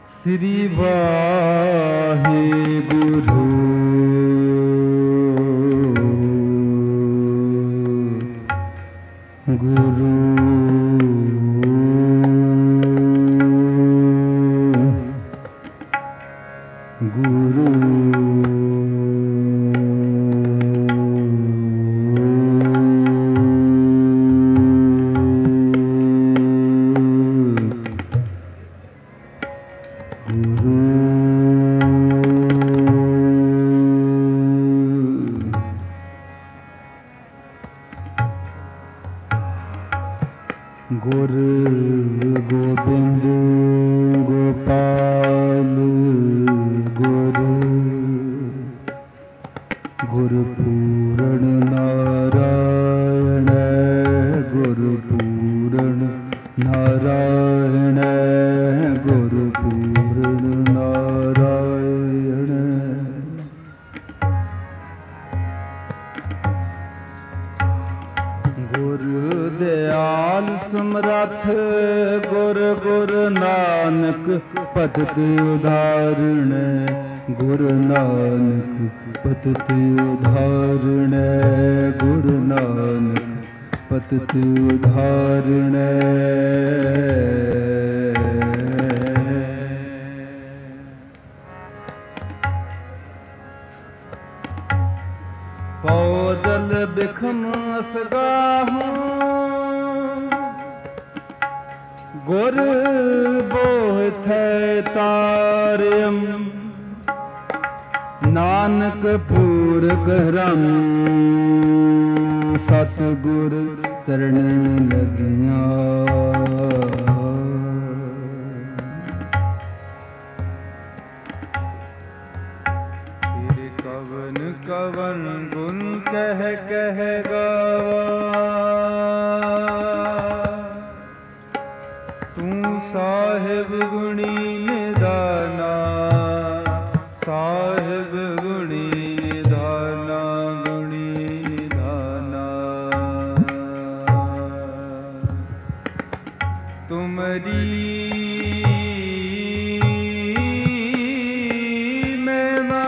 श्री वाहिगुरु गुरु गुरु गुरु गोविंद गोपाल गुरु गुरु पूर्ण नारायण गुरु पूर्ण नारायण गुरु पूर्ण नारायण गुरु दयाल समरथ गुर गुर नानक पतति उदाहरण गुरु नानक पतति उदाहरण गुरु नानक पतति उदाहरण पौदल बिखम असगाहूं गुर बोह थे तारियम नानक पूर गहरम सतगुर चरण लगिया तेरे कवन कवन गुण कह कह गावा तू साहिब गुणी निदाना साहिब गुणी निदाना गुणी निदाना तुमरी महिमा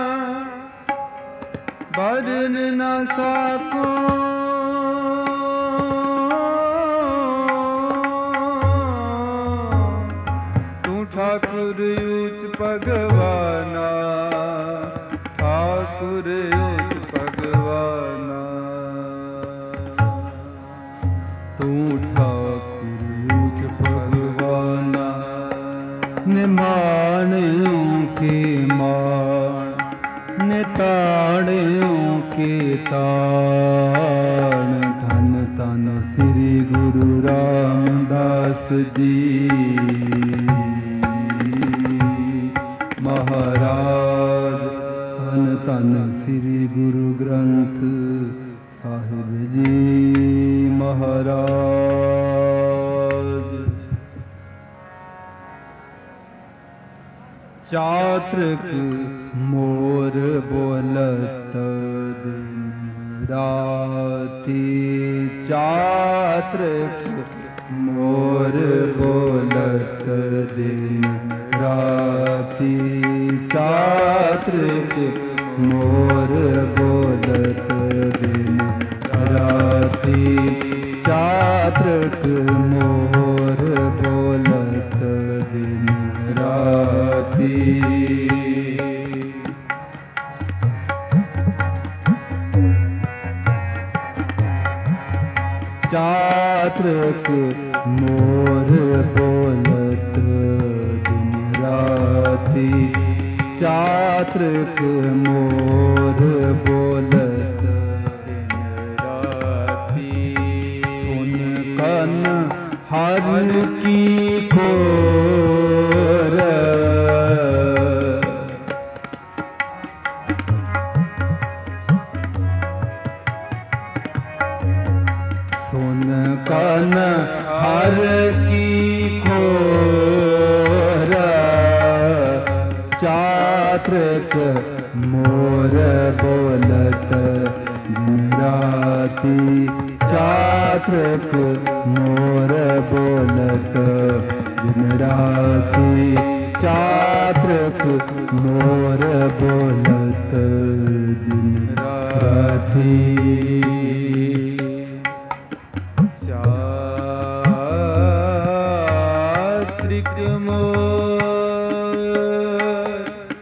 बरन न साकूं ठाकुर ऊच भगवाना ठाकुर ऊच भगवाना तू ठाकुर ऊच भगवाना निमाणियों के मान निताणियों के ताण धन धन श्री गुरु रामदास जी महाराज धन धन श्री गुरु ग्रंथ साहिब जी महाराज चात्रक मोर बोलत दिन राती चात्रक मोर बोलत दिन राती चात्रक मोर बोलत दिन राती चात्रक मोर बोलत दिन राती चात्रक मोर बोलत दिन राती चात्रक मोर बोलत दिन राती सुन कन हर की खोर सुन कन हर की खोर चात्रक मोर बोलत दिन राती चात्रक मोर बोलत दिन राती चातृक मोर बोलत दिन राती। चात्रिक मोर,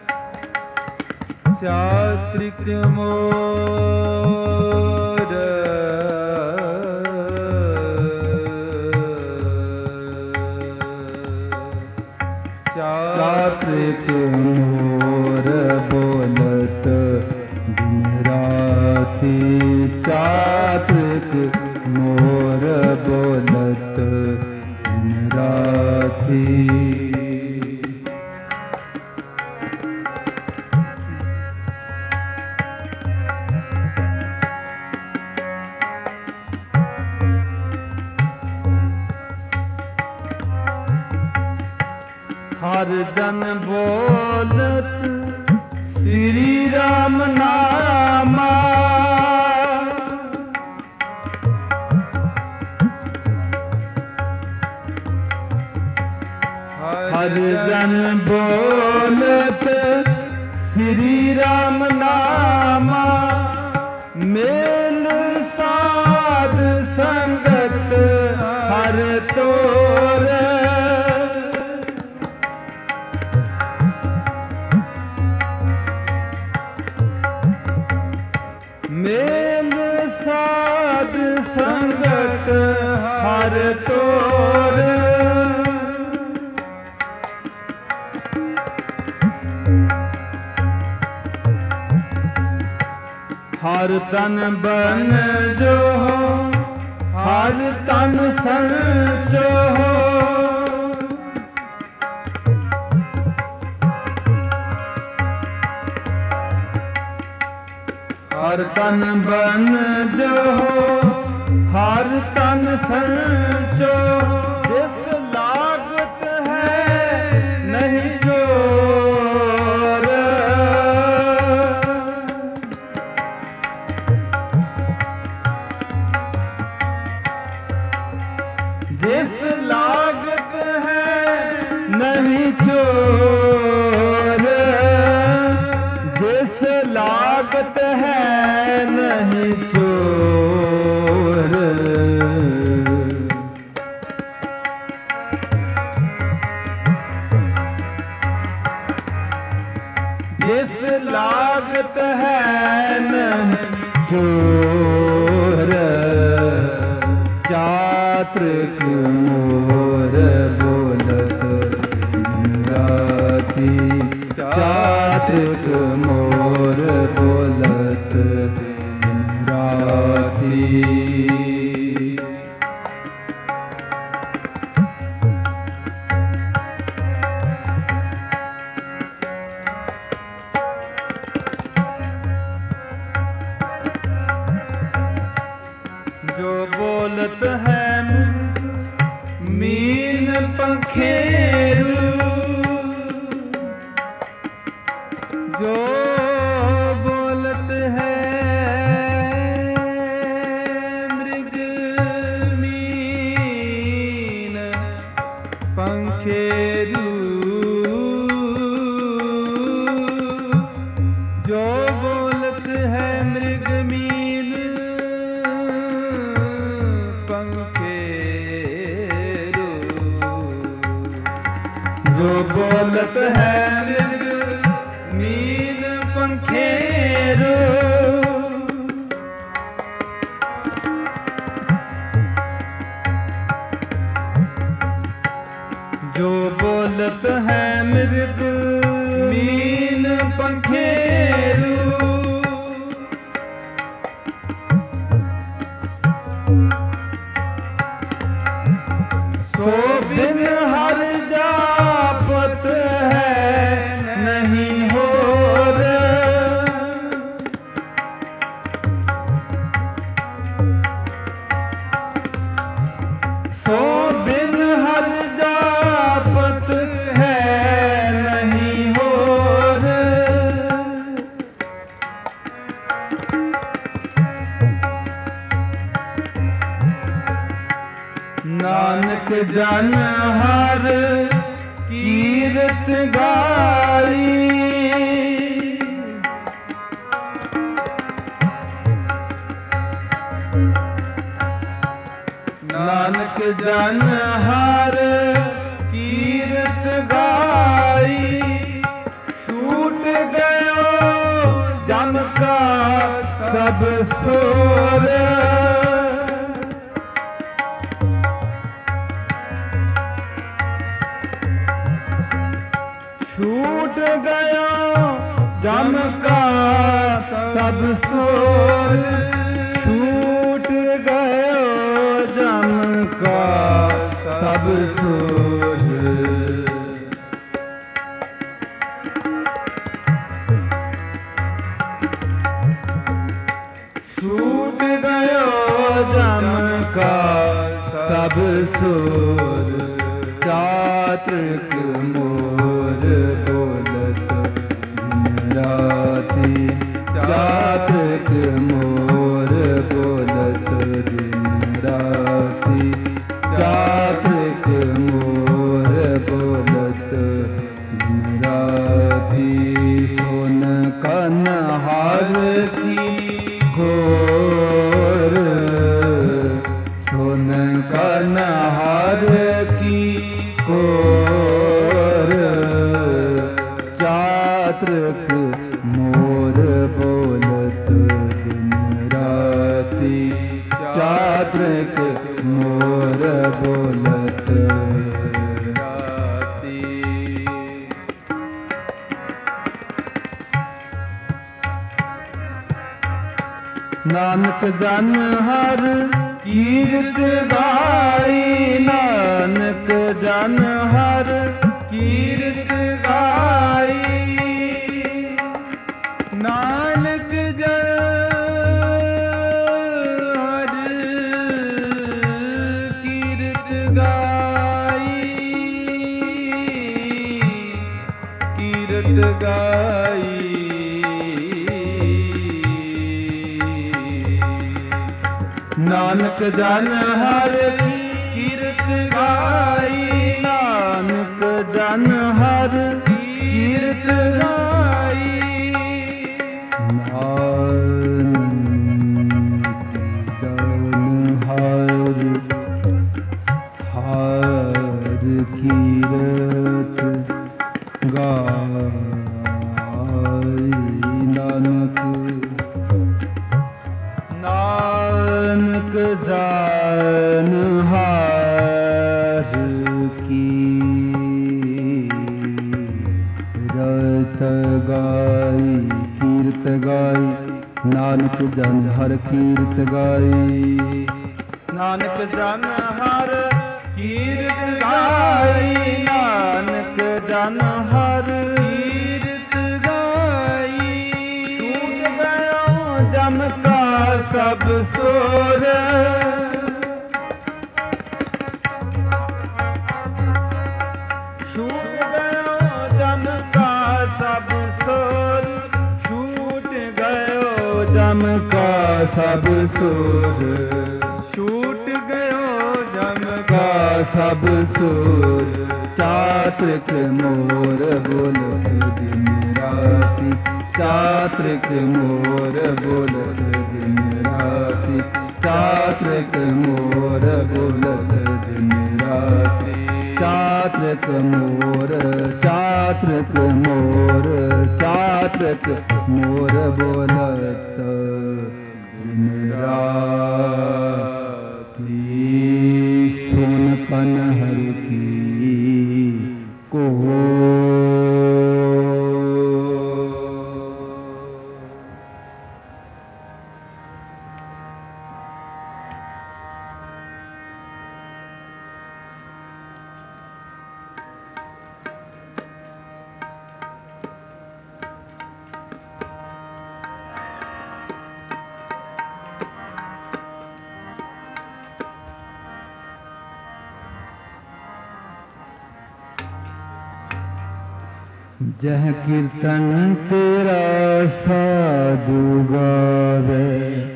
चात्रिक मोर, चात्रिक मोर बोलत दिन राती। चात्रिक मोर बोलत दिन राती। हर जन बोलत श्री राम नामा। हर जन बोलत श्री राम नामा। मेल साध संगत हर तोर। मेल साध संगत हर तोर। हर तन बन जो हो, हर तन संचो हो। हर तन बन जो हो, हर तन संचो। जिस लागत है नहीं चोर। जिस लागत है नहीं चोर। जिस लागत है नहीं चोर। जिस लागत है नहीं चोर। चात्रिक मोर बोलत दिन राती। चात्रिक मोर बोलत दिन राती। जो बोलत है मीन पंखेरू। जो बोलत है मृग मीन पंखेरू। जो बोलत है मृग मीन पंखेरू। जो बोलत है मृग मीन पंखेरू। जो बोलत है मृग मीन पंखेरू। सो बिन हर जापत है नहीं हो रे। सो बिन हर जापत है नहीं हो रे। नानक जन हर कीर ਕੀਰਤ ਗਾਈ। ਨਾਨਕ ਜਨ ਹਰ ਕੀਰਤ ਗਾਈ। ਛੂਟ ਗਇਓ ਜਮ ਕਾ ਸਭ ਸੋਰ। छूट गया जम का सब सोर। छूट गयो जम का सब सोर। छूट गयो जम का सब सोर। चातक मोर बोलत दिन राति। चातक मोर बोलत दिन राति। चातक मोर बोलत दिन राति। सोन कन हार की घोर। सोन कन हार की घोर। चातक मोर बोलत दिन राति। चातक मोर बोलत राति। नानक जन हर कीरत गाई। नानक जन हर कीरत गाई। नानक जन हर कीरत गाई। कीरत गाई। नानक जन हर कीरत गाई। नानक जन हर कीरत गाई। नानक जन हर हर कीरत गाई। नानक नानक जन हर कीरत गाई। कीरत गाई। नानक जन हर कीरत गाई। नानक जन हर कीरत गाई। नानक जन हर कीरत गाई। छूट गयो जम का सब सोर। छूट गयो जम का सब सोर। छूट गयो जम का सब सोर। छूट गयो जम का सब सोर। चातक मोर बोलत दिन राति। चातक मोर बोलत दिन राति। चातक मोर बोलत दिन राति। चातक मोर चातक मोर चातक मोर बोलत दिन राति। सुन कन हर की को। जह कीर्तन तेरा साधु गावे।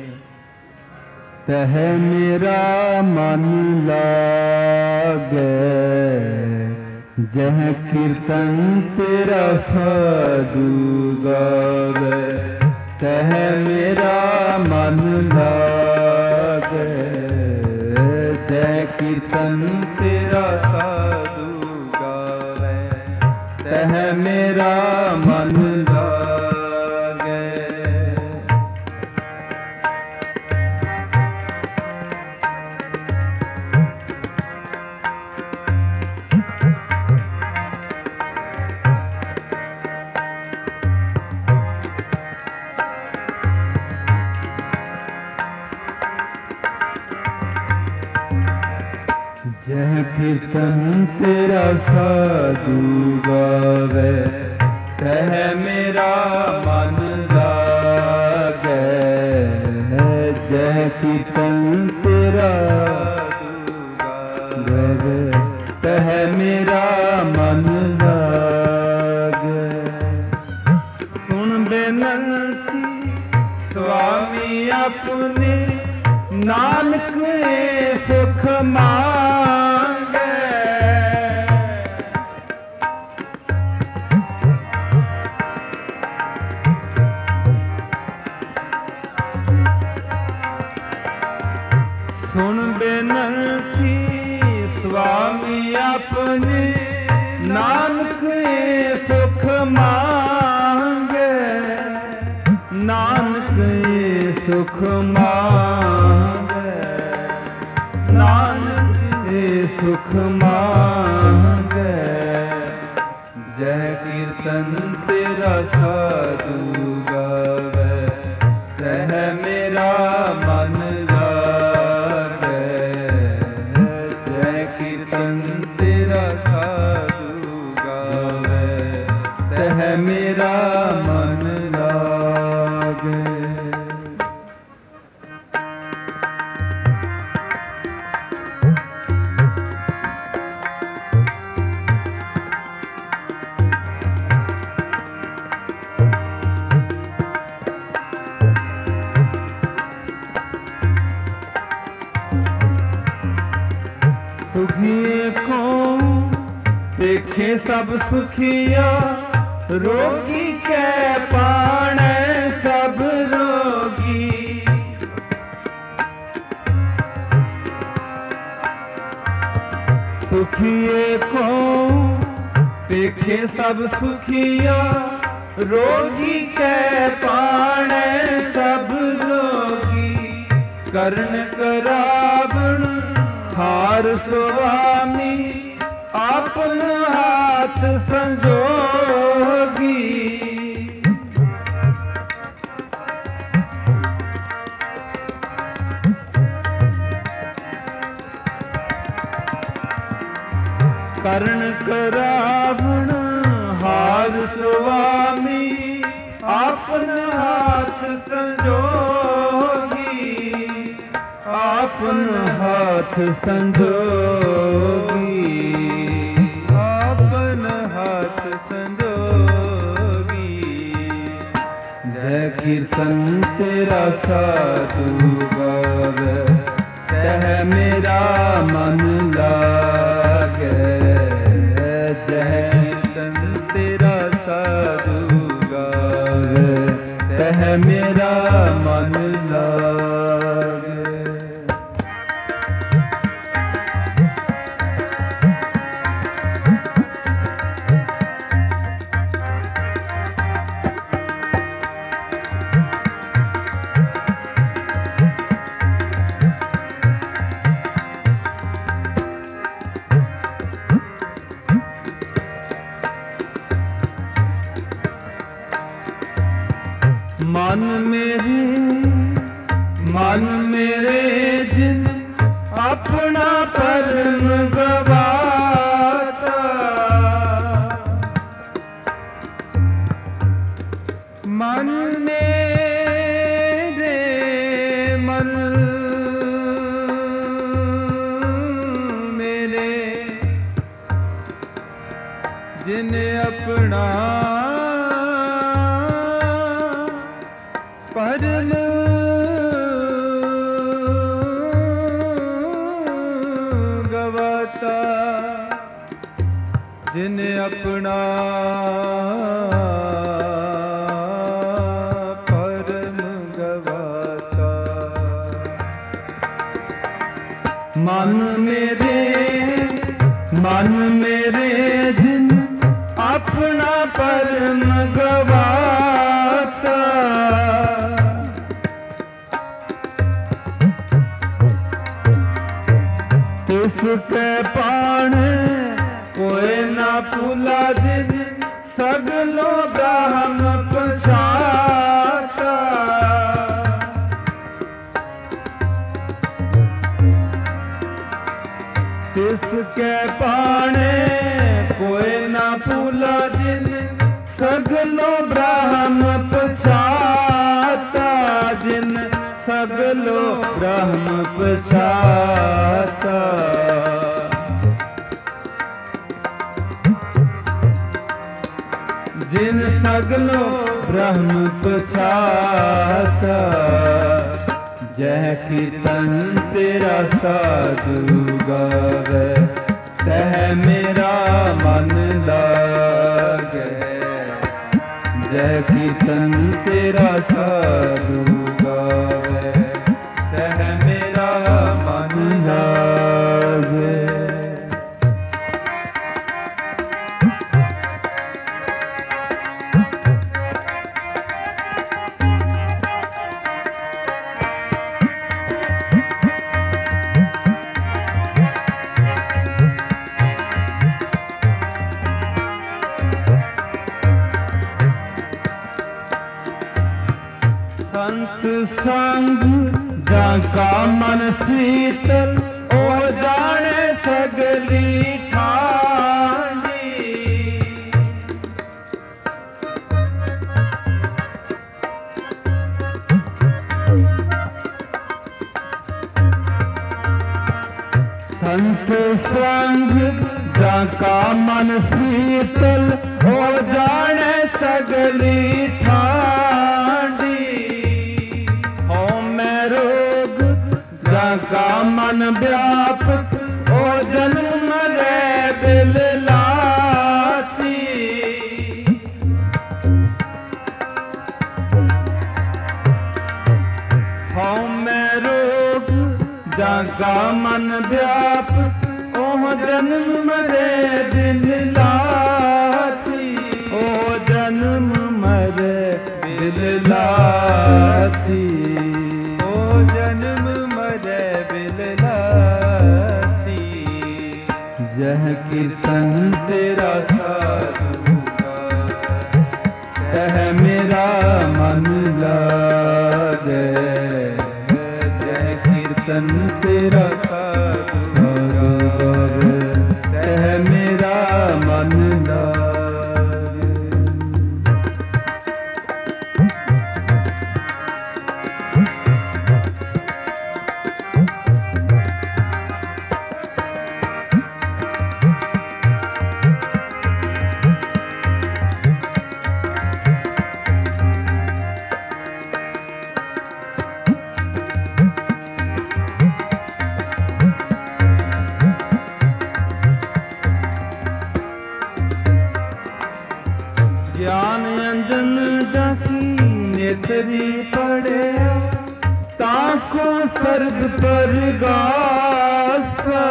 तह मेरा मन लागे। जह कीर्तन तेरा साधु गावे, तह मेरा मन लागे। जह कीर्तन तेरा साधु गावे, तह मेरा मन लागे। जह कीर्तन तेरा साधु गावे, तह मेरा मन लागे। जह कीर्तन तेरा साधु गावे, तह मेरा मन लागे। सुन बेनती स्वामी अपने, नानक सुख मांगे। सुन बेनती स्वामी अपने, नानक सुख मांगे। नानक सुख मांगे, नानक सुख मांगे। जह कीर्तन तेरा साधु गावे, तह मेरा मन लागे। जह कीर्तन तेरा साधु गावे, तह मेरा मन लागे। सुखिए को देखे सब सुखिया, रोगी के पाणे सब रोगी। सुखिए को देखे सब सुखिया, रोगी के पाणे सब रोगी। कर्ण करावण हार स्वामी, आपन हाथ संजोगी। कर्ण करावण हार स्वामी, आपन हाथ संजोगी। आपन हाथ संजोगी, आपन हाथ संजोगी। जय कीर्तन तेरा साधु गावे, तह मेरा मन लागे। जय कीर्तन तेरा साधु गावे, तह मेरा मन लागे। मन मेरे जिन अपना परम गवाता। मन मेरे मन मेरे जिन्हें अपना परम गवाता। जिन अपना परम गवाता। मन मेरे जिन अपना परम गवाता। तिसके पाण कोई ना भूला जिन सगलो ब्रह्म पछाता। तिसके पाणे कोई ना भूला जिन सगलो ब्रह्म पछाता। जिन सगलो ब्रह्म पछाता। जिन सगलो ब्रह्म पछाता। जह कीर्तन तेरा साधु गावे तह मेरा मन लागे। जह कीर्तन तेरा साधु गावे तह मेरा मन लागे। संत संग जाका मन शीतल ओ जाने सगली ठांडी। संत संग जाका मन शीतल ओ जाने सगली ठांडी। जाका मन व्यापक ओ जन्म रे बिल लाती। हूँ मैं रोग जाका मन व्यापक ओ जन्म रे बिल लाती। ओ जन्म मरे बिल लाती। ओ जन्म जह कीर्तन तेरा साधु गावे तह मेरा मन लागे। जह कीर्तन तेरा साधु गावे तह मेरा मन लागे। ज्ञान अंजन जाकी नेत्री पड़े ताको सर्ग पर गासा।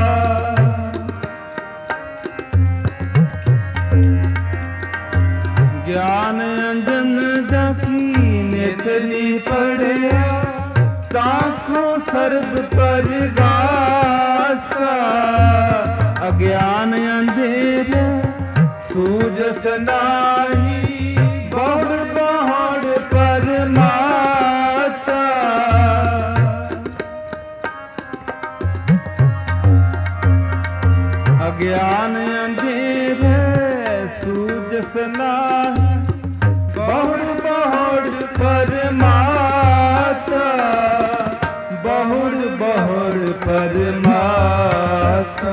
ज्ञान अंजन जाकी नेत्री पड़े ताको सर्ग पर गासा। अज्ञान अंधेरे सूझस नाही बहुड़ बहुड़ परमाता। अज्ञान अंधेरे सूझस नाही बहुड़ बहुड़ परमाता। बहुड़ बहुड़ परमाता।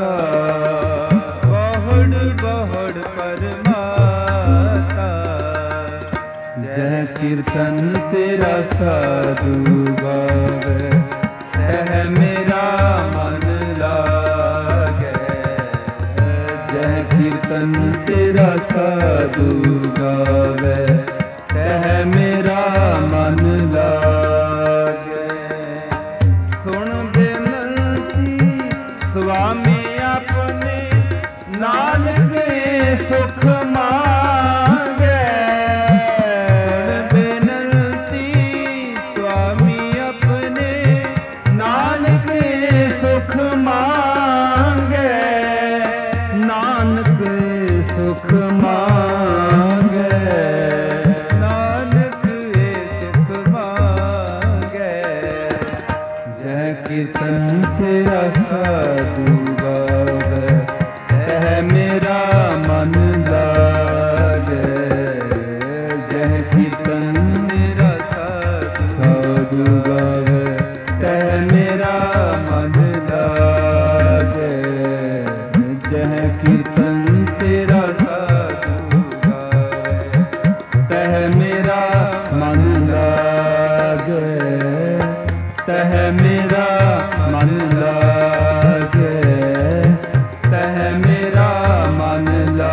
जह कीर्तन तेरा साधु गावे तह मेरा मन लागे। जह ਕੀਰਤਨ ਤੇਰਾ ਸਾਧੂ ਗਾਵੇ, ਤਹਿ ਮੇਰਾ ਮਨ ਲਾਗੇ। ਸੁਣ ਬੇਨੰਤੀ ਸੁਆਮੀ ਆਪਣੇ, ਨਾਨਕ ਸੁਖ ਮੰਗੇ। ਸੁਣ ਬੇਨੰਤੀ ਸੁਆਮੀ ਆਪਣੇ, ਨਾਨਕ ਸੁਖ ਮੰਗੇ। ਨਾਨਕ ਸੁਖ ਮੰਗੇ, ਨਾਨਕ ਸੁਖ ਮੰਗੇ। ਜੈ ਕੀਰਤਨ ਤੇਰਾ ਸਾਧੂ ਗਾਵੇ, ਤਹਿ ਮੇਰਾ ਮਨ ਲਾਗੇ। ਜੈ ਕੀਰਤਨ ਤੇਰਾ ਸਾਧੂ ਗਾਵੇ, ਤਹਿ ਮੇਰਾ ਮਨ ਲਾਗੇ। ਜੈ ਕੀਰਤਨ ਤੇਰਾ ਸਾਧੂ ਗਾਵੇ, ਤਹਿ ਮੇਰਾ ਮਨ ਲਾਗੇ। ਤਹਿ ਮੇਰਾ ਮਨ ਲਾਗੇ, ਤਹਿ ਮੇਰਾ ਮਨ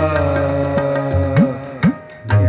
ਲਾਗੇ।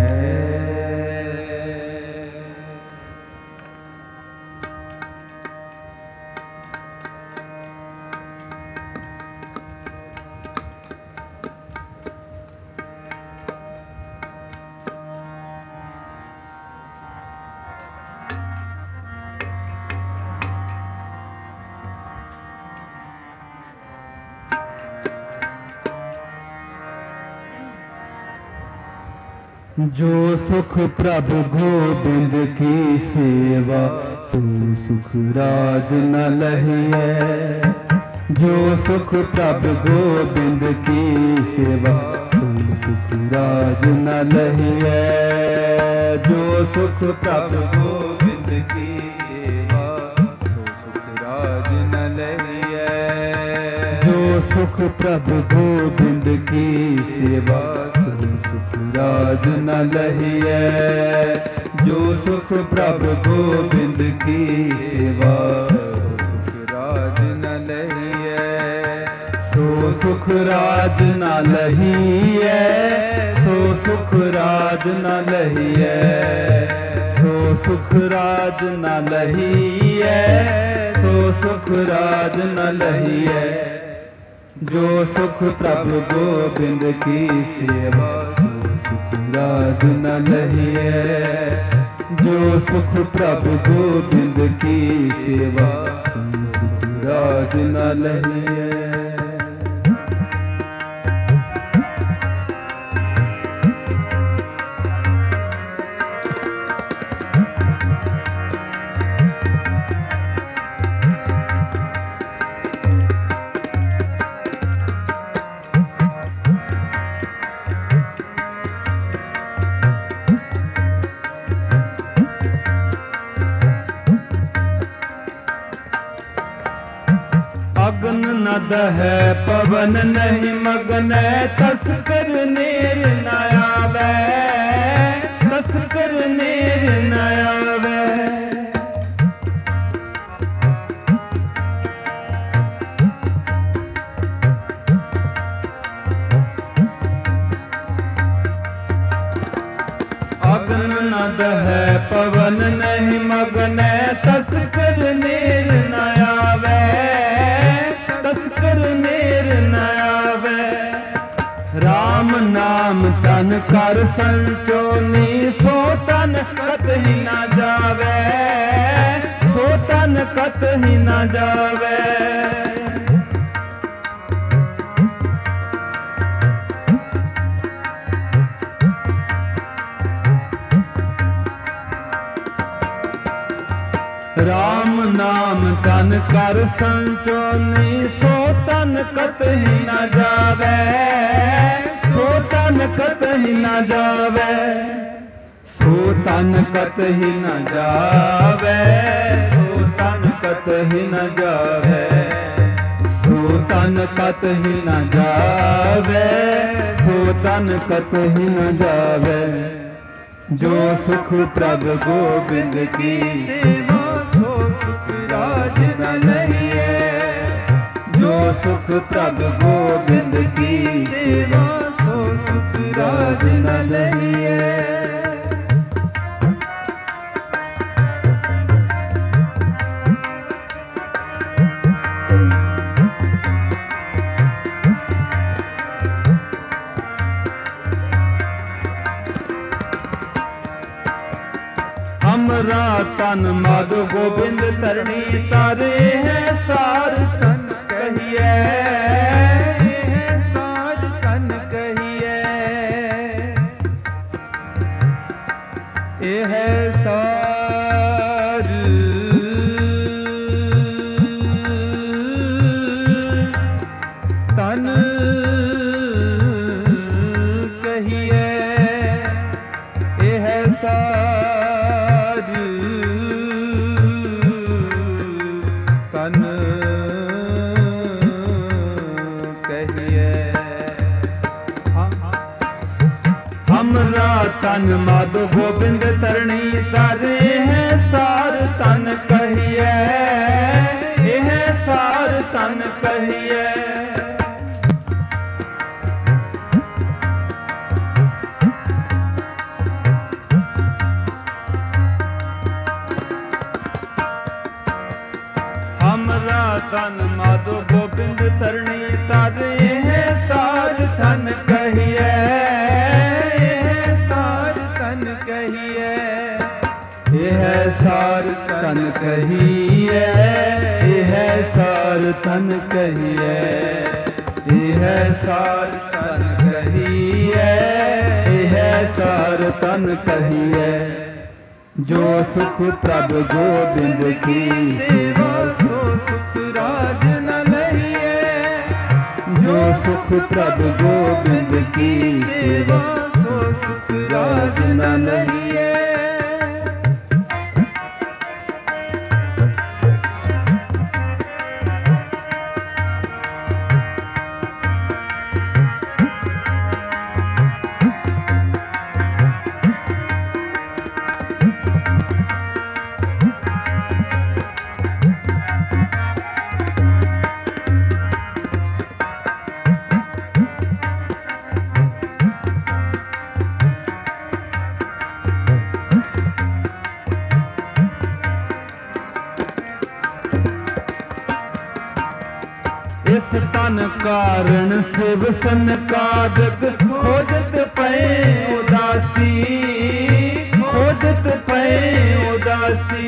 जो सुख प्रभु गोबिंद की सेवा, सो सुख राज न लहिए। जो सुख प्रभु गोबिंद की सेवा, सो सुख राज न लहिए। जो सुख प्रभु गोबिंद की सेवा, सो सुख राज न लहिए। जो सुख प्रभु गोबिंद की सेवा, सो सुख राज न लहिए। जो सुख प्रभु गोबिंद की सेवा, सुख राज न लहिए। सो सुख राज न लहिए, सो सुख राज न लहिए। सो सुख राज न लहिए, सो सुख राज न लहिए। जो सुख प्रभु गोबिंद की सेवा, सुख राज न लहिए। जो सुख प्रभु गोबिंद की सेवा, सुख राज न लहिए। अग्न न दहै पवन नहीं मगन, तस्कर नीर न आवे। तस्कर नीर न आवे। अग्न न दहै पवन नहीं मगन, तस्कर नीर न आवे। तस्कर नीर न आवे। राम नाम तन कर संचोनी, सो तन कतहि न जावे। सो तन कतहि न जावे। राम नाम तन कर संचोनी, सो तन कतहि न जावे। सो तन कतहि न जावे। सो तन कतहि न जावे। सो तन कतहि न जावे। सो तन कतहि न जावे। सो तन कतहि न जावे। जो सुख प्रभु गोबिंद की सेवा, सो सुख राज न लहिए। जो सुख प्रभु गोबिंद की सेवा, सो राज न लहिए। हमरा तन माधो गोबिंद तरणी तारे है सार सन कहिए, सार सन कहिए। यह सार तन कहिए, यह सार तन कहिए। हमरा तन माधो गोबिंद तरणी तारे है सार तन कहिए, यह सार तन कहिए। हमरा तन माधो गोबिंद तरणी तारे है सार तन कहिए, सार तन कहिए। यह सार तन कहिए, यह सार तन कहिए, यह सार तन कहिए, यह सार तन कहिए। जो सुख प्रभु गोबिंद की सेवा सो सुख राज न लहिए। जो सुख प्रभु गोबिंद की सेवा सो सुख राज न लहिए। इस तन कारण शिव सनकादिक खोजत पे उदासी, खोजत पे उदासी।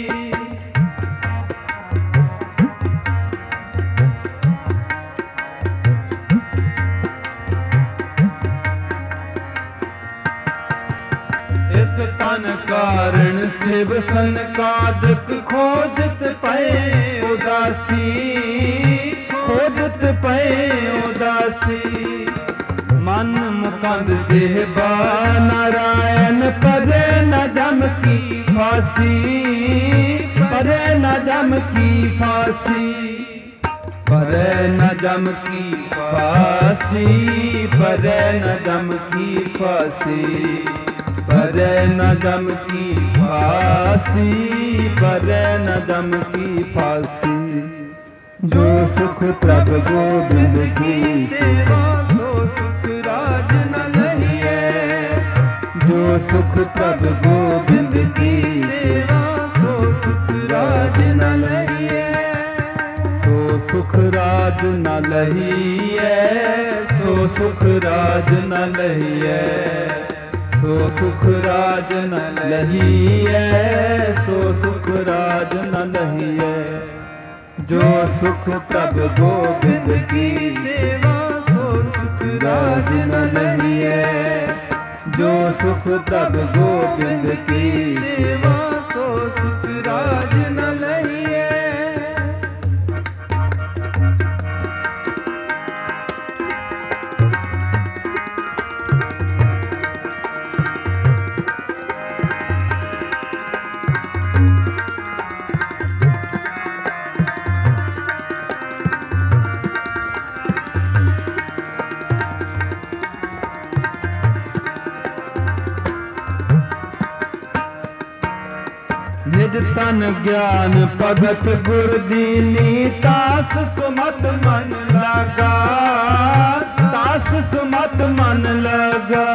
इस तन कारण शिव सनकादिक खोजत पे उदासी, खोजत पे उदासी। मन मुकंद जेबा नारायण परे न जम की फांसी, परे न जम की फांसी, परे न जम की फांसी, परे न जम की फांसी, परे न जम की फांसी, परे न जम की फांसी। जो सुख प्रभु गोबिंद की सेवा सो सुख राज न लहिए। जो सुख प्रभु गोबिंद की सेवा सो सुख राज न लहिए। सो सुख राज न लहिए, सो सुख राज न लहिए, सो सुख राज न लहिए, सो सुख राज न लहिए। जो सुख प्रभु गोबिंद की सेवा सो सुख राज न लहिए। जो सुख प्रभु गोबिंद की सेवा सो सुख राज न लहिए। निज तन ज्ञान भगत गुर दीनी तास सुमत मन लागा। तास सुमत मन लगा।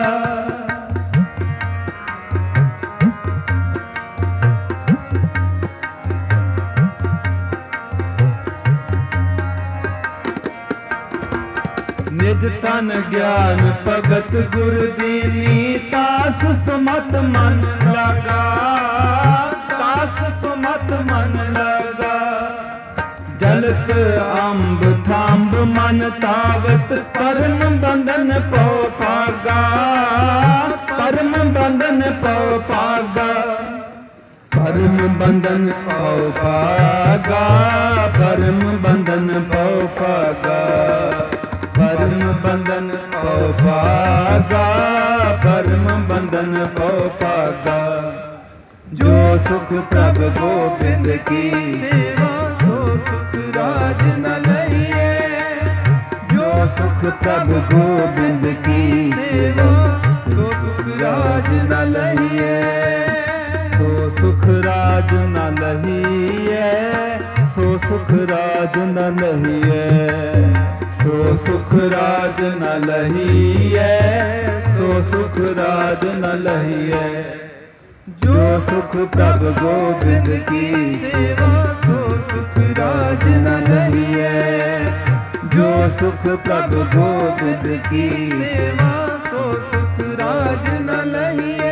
निज तन ज्ञान भगत गुरु दीनी तास सुमत मन लगा। तास सुमत मन लगा। जलत अम्ब थाम्ब मन तावत परम बंधन पौ पागा। परम बंधन पौ पागा। परम बंधन पौ पागा। परम बंधन पौ पागा। परम बंधन पौ पागा। परम बंधन पौ पागा। जो सुख प्रभु गोविंद की सेवा सो सुख राज न लइए। जो सुख प्रभु गोविंद की सेवा सो सुख राज न लइए। सो सुख राज न लइए। सो सुख राज न लइए। सो सुख राज न लइए। सो सुख राज न लइए। जो सुख प्रभु गोविंद की सेवा सो सुख राज न लइए। जो सुख प्रभु गोविंद की सेवा सो सुख राज न लइए।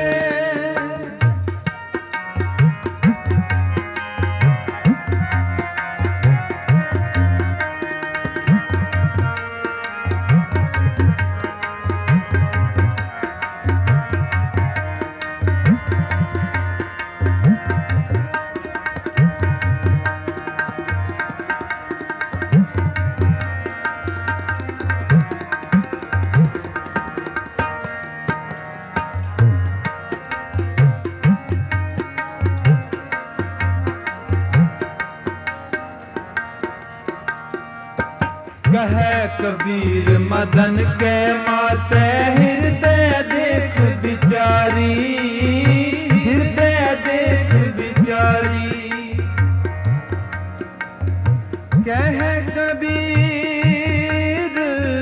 कहे कबीर मदन के माते हृदय देख बिचारी। हृदय देख बिचारी। कहे कबीर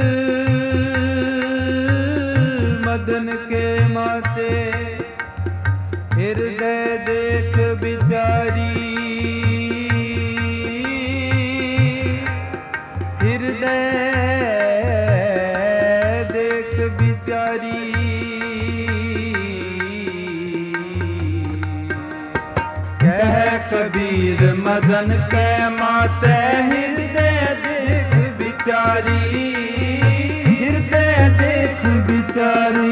मदन के माते हृदय देख बिचारी। हृदय देख बिचारी। कह कबीर मदन के माते हृदय देख बिचारी। हृदय देख बिचारी।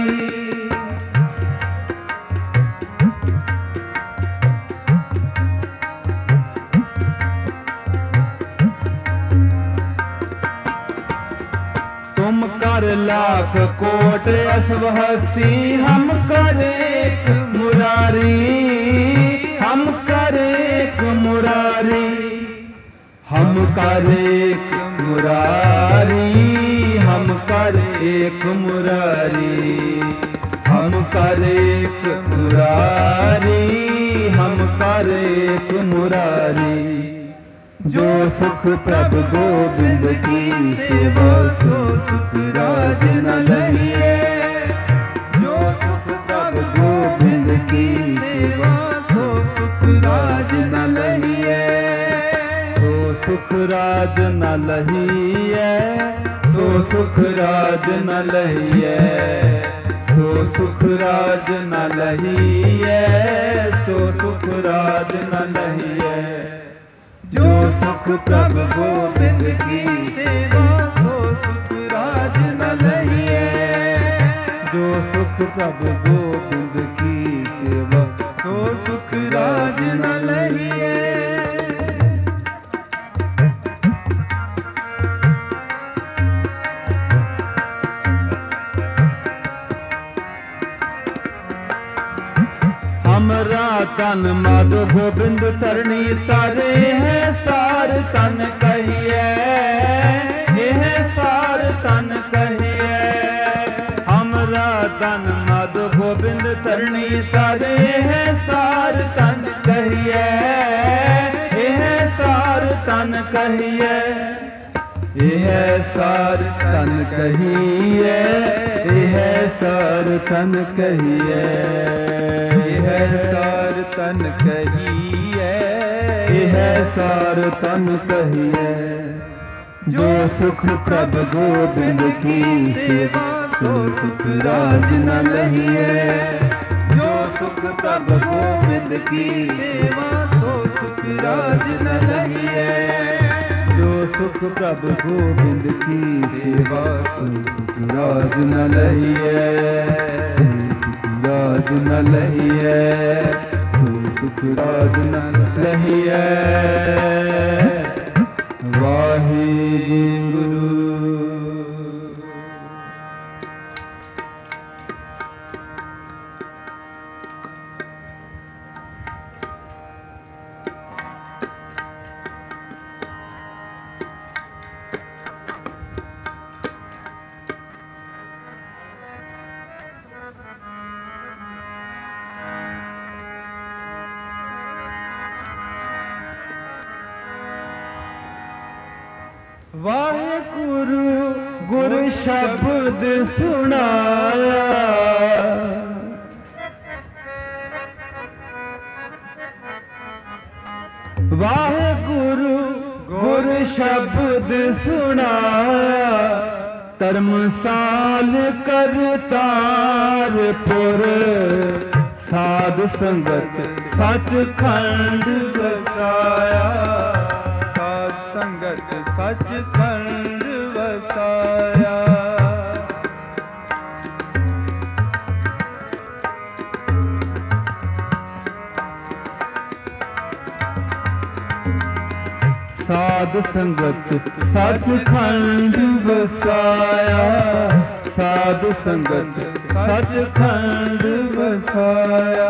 तुम कर लाख कोट असव हस्ती हम कर एक मुरारी। हम कर एक मुरारी। हम कर एक मुरारी। हम कर एक मुरारी। हम कर एक मुरारी। हम कर एक मुरारी। जो सुख प्रभु गोविंद की सेवा सो सुख राज न लइए। जो सुख प्रभु गोविंद की सेवा सो सुख राज न लइए। सो सुख राज न लइए। सो सुख राज न लइए। सो सुख राज न लइए। सो सुख राज न लइए। जो सुख प्रभु गोविंद की सेवा सो सुख राज न लइए। जो सुख प्रभु गोविंद की सेवा सो सुख राज न लइए। हमरा तन माधो गोबिंद तरणी तारे है सार तन कहिए। यह सार तन कहिए। हमरा तन माधो गोबिंद तरणी तारे है सार तन कहिए। यह सार तन कहिए। ਇਹ ਸਾਰ ਤਨ ਕਹੀਐ, ਇਹ ਸਾਰ ਤਨ ਕਹੀਐ, ਇਹ ਸਾਰ ਤਨ ਕਹੀਐ, ਇਹ ਸਾਰ ਤਨ ਕਹੀਐ। ਜੋ ਸੁਖ ਪ੍ਰਭ ਗੋਬਿੰਦ ਕੀ ਸੇਵਾ, ਸੋ ਸੁਖ ਰਾਜ ਨ ਲਹੀਐ। ਜੋ ਸੁਖ ਪ੍ਰਭ ਗੋਬਿੰਦ ਕੀ ਸੇਵਾ, ਸੋ ਸੁਖ ਰਾਜ ਨ ਲਹੀਐ। ਜੋ ਸੁਖ ਪ੍ਰਭ ਗੋਬਿੰਦ ਕੀ ਸੇਵਾ, ਸੋ ਸੁਖ ਰਾਜ ਨ ਲਹੀਐ, ਸੋ ਸੁਖ ਰਾਜ ਨ ਲਹੀਐ, ਸੋ ਸੁਖ ਰਾਜ ਨ ਲਹੀਐ। ਵਾਹਿਗੁਰੂ। ਵਾਹਿਗੁਰੂ ਗੁਰ ਸ਼ਬਦ ਸੁਣਾਇਆ, ਵਾਹਿਗੁਰੂ ਗੁਰ ਸ਼ਬਦ ਸੁਣਾਇਆ। ਧਰਮਸਾਲ ਕਰਤਾਰਪੁਰ, ਸਾਧ ਸੰਗਤ ਸੱਚਖੰਡ ਵਸਾਇਆ, ਸਾਧ ਸੰਗਤ ਸੱਚਖੰਡ ਵਸਾਇਆ। ਸਾਧ ਸੰਗਤ ਸੱਚਖੰਡ ਵਸਾਇਆ, ਸਾਧ ਸੰਗਤ ਸੱਚਖੰਡ ਵਸਾਇਆ।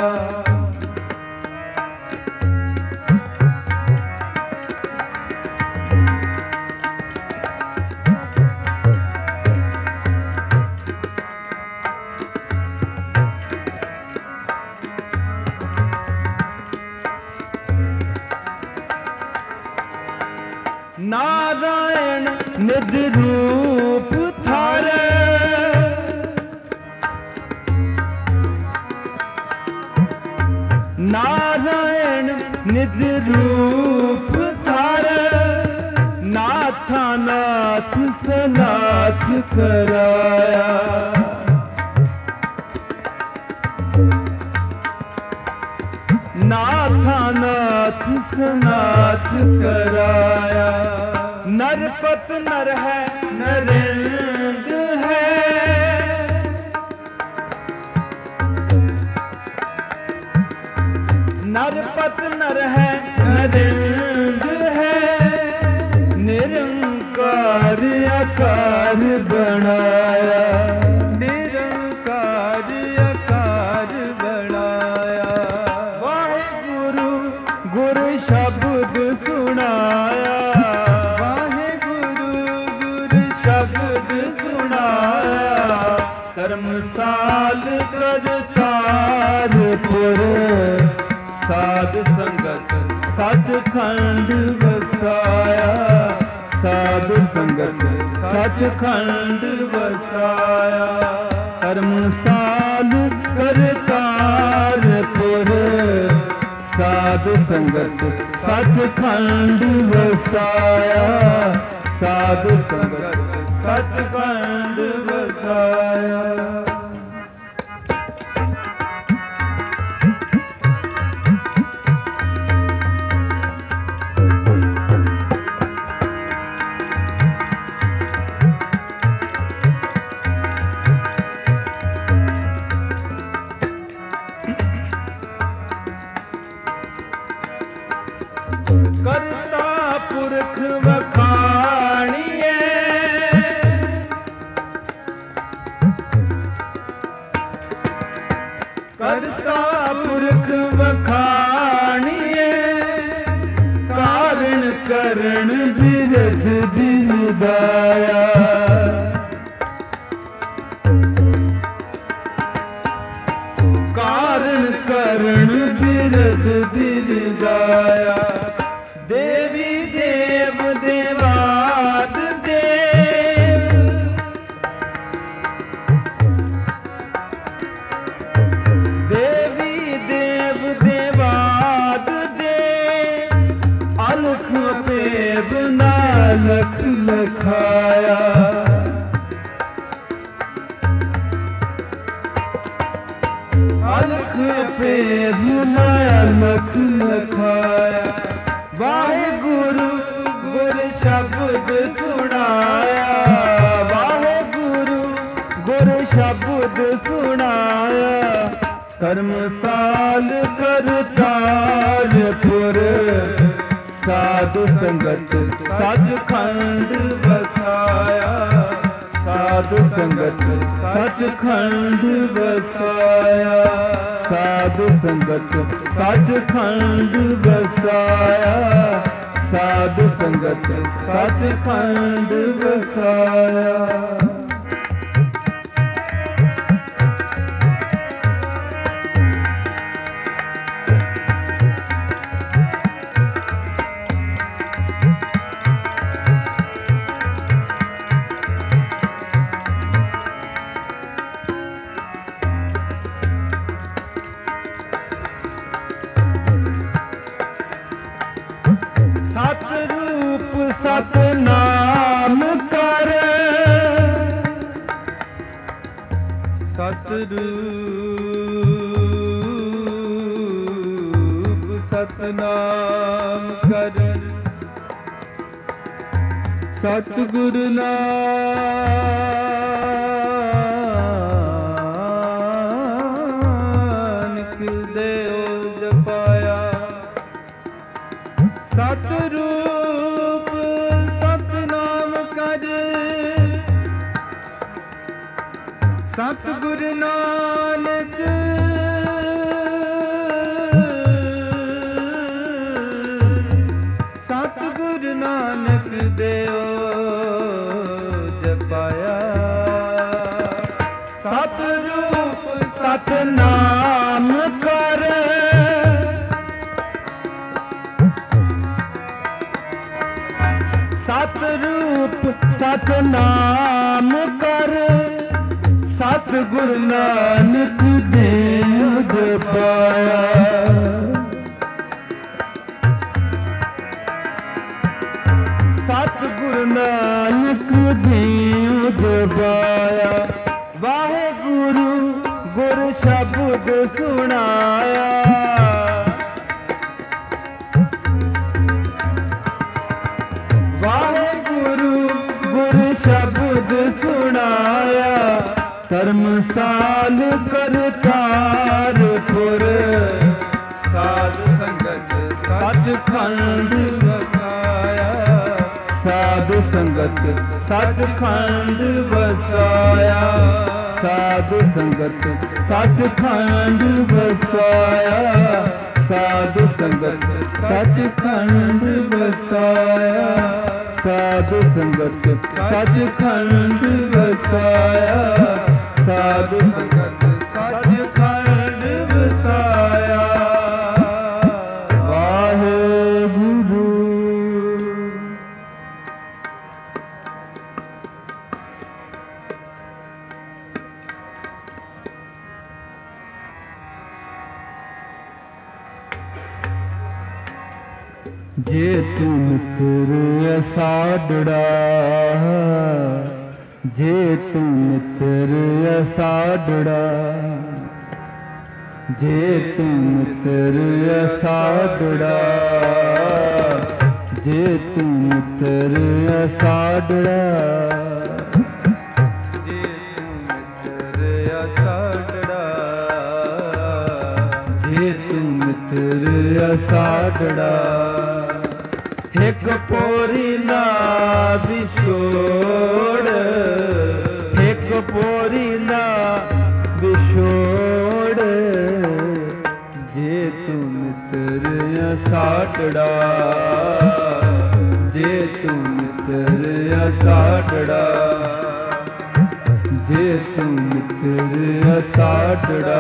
ਨਾਰਾਇਣ ਨਿਜ ਰੂਪ ਧਾਰੈ, ਨਾਰਾਇਣ ਨਿਜ ਰੂਪ ਧਾਰੈ। ਨਾਥਾ ਨਾਥ ਸਨਾਥ ਕਰਾਇਆ, ਨਾਥਾ ਨਾਥ ਸਨਾਥ ਕਰਾਇਆ। ਨਰਪਤ ਨਰ ਹੈ ਨਰਿੰਦ ਹੈ, ਨਰਪਤ ਨਰ ਹੈ ਨਰਿੰਦ ਹੈ। ਨਿਰੰਕਾਰ ਆਕਾਰ ਬਣਾਇਆ, ਨਿਰੰਕਾਰ ਆਕਾਰ ਬਣਾਇਆ। ਵਾਹਿਗੁਰੂ ਗੁਰ ਸ਼ਬਦ ਸੁਣਾਇਆ, ਵਾਹਿਗੁਰੂ ਗੁਰ ਸ਼ਬਦ ਸੁਣਾਇਆ। ਧਰਮਸਾਲ ਕਰਤਾਰਪੁਰ, ਸਾਧ ਸੰਗਤ ਸੱਚਖੰਡ ਵਸਾਇਆ, ਸਾਧ ਸੰਗਤ ਸੱਚਖੰਡ ਵਸਾਇਆ। ਧਰਮਸਾਲ ਕਰਤਾਰਪੁਰ, ਸਾਧ ਸੰਗਤ ਸੱਚਖੰਡ ਵਸਾਇਆ, ਸਾਧ ਸੰਗਤ ਸੱਚਖੰਡ ਵਸਾਇਆ। ਕਰਤਾ ਪੁਰਖ ਵਖਾਣੀਏ, ਕਰਤਾ ਪੁਰਖ ਵਖਾਣੀਏ। ਕਾਰਣ ਕਰਨ ਬਿਰਧ ਬਿਰਦਾਇਆ, ਕਾਰਣ ਕਰਨ ਬਿਰਧ ਬਿਰਦਾਇਆ। ਦੇਵੀ ਦੇਵ ਦੇਵਾਦ ਦੇ, नानक लखाया। अलख भेद नानक लखाया। वाहेगुरु गुर शब्द सुनाया। वाहेगुरु गुर शब्द सुनाया। धर्मसाल करतारपुर साधु संगत सचखंड बसाया। साधु संगत सचखंड बसाया। साधु संगत सचखंड बसाया। साधु संगत सचखंड बसाया। सतरूप सतनाम कर। सतरूप सतनाम कर। सतगुरु नानक देव जपाया। सतरूप सतनाम कर। सतगुरु नानक सतगुरु नानक देव जपाया। सतरूप सतनाम कर। सतरूप सतनाम कर। सतगुरु नानक देव जपाया। सतगुरु नानक देव जपाया। वाहेगुरु गुर शब्द सुनाया। वाहेगुरु गुर शब्द सुनाया। धर्मसाल करतारपुर साधु संगत सचखंड बसाया। साधु संगत सचखंड बसाया। साधु संगत सचखंड बसाया। साधु संगत सचखंड बसाया। साधु संगत सचखंड बसाया। साधु संगत सचखंड बसाया। वाहेगुरु। जे तू मित्र साडड़ा। जे तू मित्र साडड़ा। जे तू मित्र साडड़ा। जे तू मित्र साडड़ा। जे तू मित्र साडड़ा। जे तू मित्र साडड़ा। एक पोरी ना विछोड़। एक पोरी ना विछोड़। जे तू मित्र साडड़ा। जे तू मित्र साडड़ा। जे तू मित्र साडड़ा।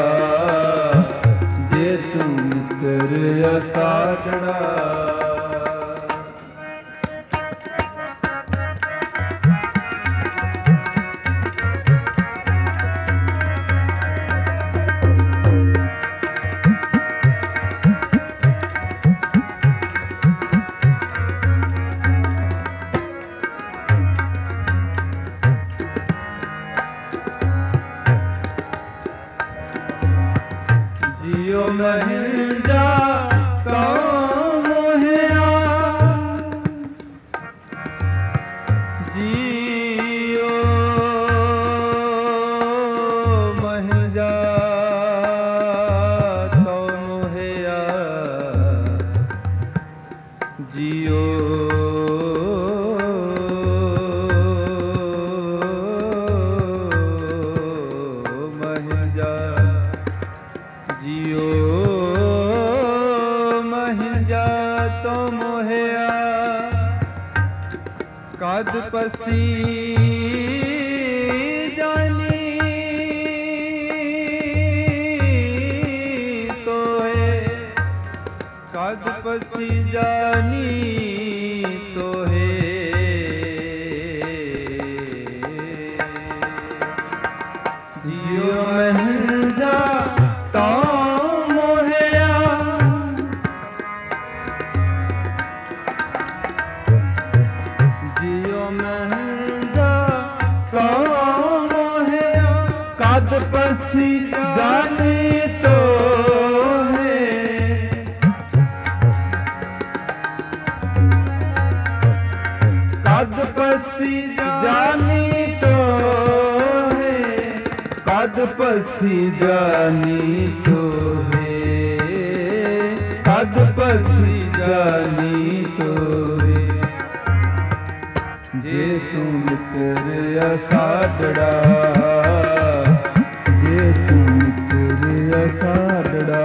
जे तू मित्र साडड़ा। जियो महंजा तो मोहिया जियो महंजा तो मोहिया जियो जियो महंजा तो मोहिया कद पसी जानी तोहे कद पसी जानी तोहे जियो महंजा तो मोहिया जियो महंजा तो मोहिया कद पसी जानी तो है कद पसी जानी तो है कद पसी जानी तो है कद पसी जानी तो है जे तू मित्र असाडड़ा जे तू मित्र असाडड़ा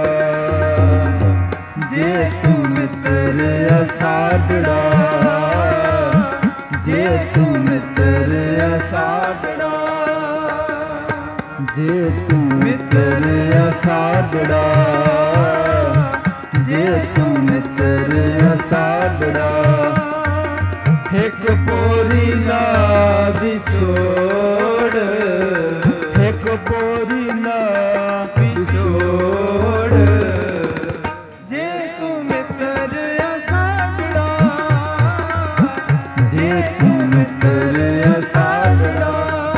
जे तू मित्र असाडड़ा जे तू मित्र असाडड़ा जे तू मित्र असाडड़ा जे तू मित्र असाडड़ा एक पोरी ना विछोड़ एक पोरी ना विछोड़ जे तू मित्र असाडड़ा जे तू मित्र असाडड़ा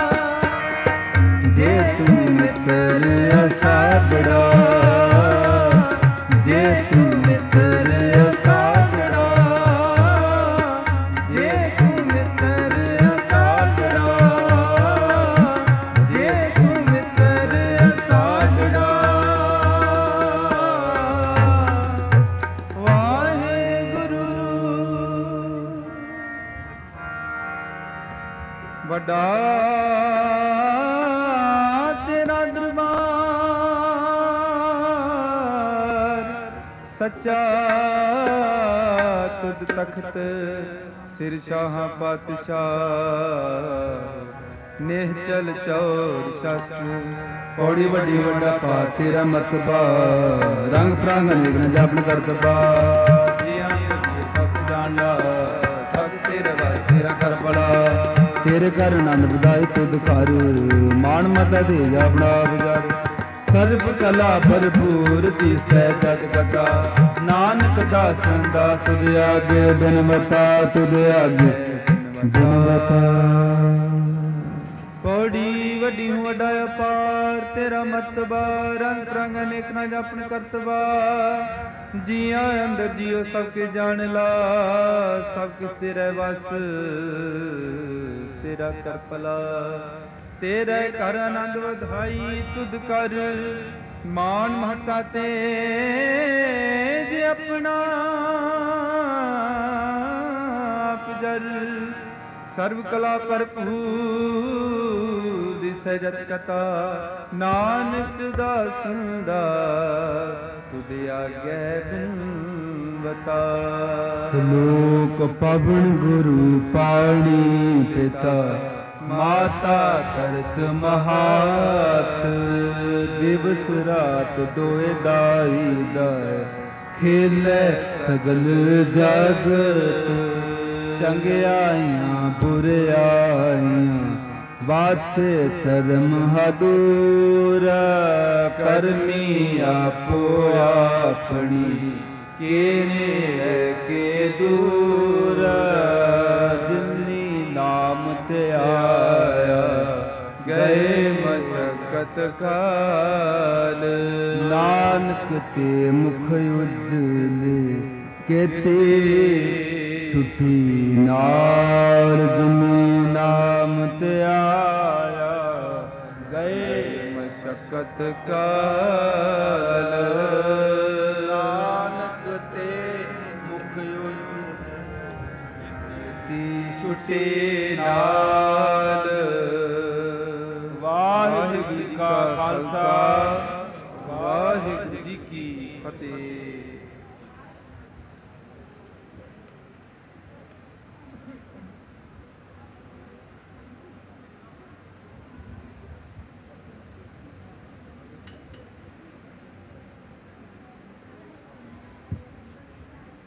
जे तू मित्र असाडड़ा जे तू मित्र असाडड़ा जे तू मित्र असाडड़ा जे तू मित्र असाडड़ा वाहिगुरु वड्डा तेरा दरबार सच्चा तुद तख्त सिर शाह पातशाह नेह चल चौर शास्त्र पौड़ी वड्डी वड्डा पा तेरा मतबा रंग प्रांग अनेक न जापन करतबा सब जाना सब तेरे वास तेरा कर बड़ा तेरे कर आनंद बधाई तुद कर मान मता दे अपना विचार सर्व कला भरपूर तीसै तज कथा नानक दासन दास तुद आगे बिनवता तुद आगे बिनवता पौड़ी वड्डी हूँ वड्डा अपार तेरा मतबा रंग रंग अनेक न जापन करतबा जिया अंदर जियो सबके जान ला सब किस तेरे बस तेरा कर पला तेरे कर आनंद वधाई तुद कर मान महता तेज अपना आप जर सर्व कला भरपूर दिसै जत कथा नानक दासन दा तुद आगे बिनवता श्लोक पवन गुरु पाणी पिता माता तरत महात दिवस रात दोए दाई दाय खेले सगल जगत चंगियाइयां बुरियाइयां वाचे धर्म हदूर करमी आपो अपनी केने के दूर जिन्नी नाम ते आया गए मशक्कत ਮਸ਼ਕਤ ਕਾਲ। ਨਾਨਕ ਤੇ ਮੁਖ ਉਜਲੇ ਕੇਤੇ ਸੁਖੀ ਨਾਲ ਜੁਮੀ ਨਾਮ ਤੇ ਆਇਆ ਗਏ ਮਸ਼ਕਤ ਕਾਲ। ਨਾਨਕ ਤੇ ਮੁਖ ਉਜਲੇ ਛੁਟੇ ਨਾਲ। ਵਾਹਿਗੁਰੂ ਜੀ ਕਾ ਖਾਲਸਾ, ਵਾਹਿਗੁਰੂ ਜੀ ਕੀ ਫਤਿਹ।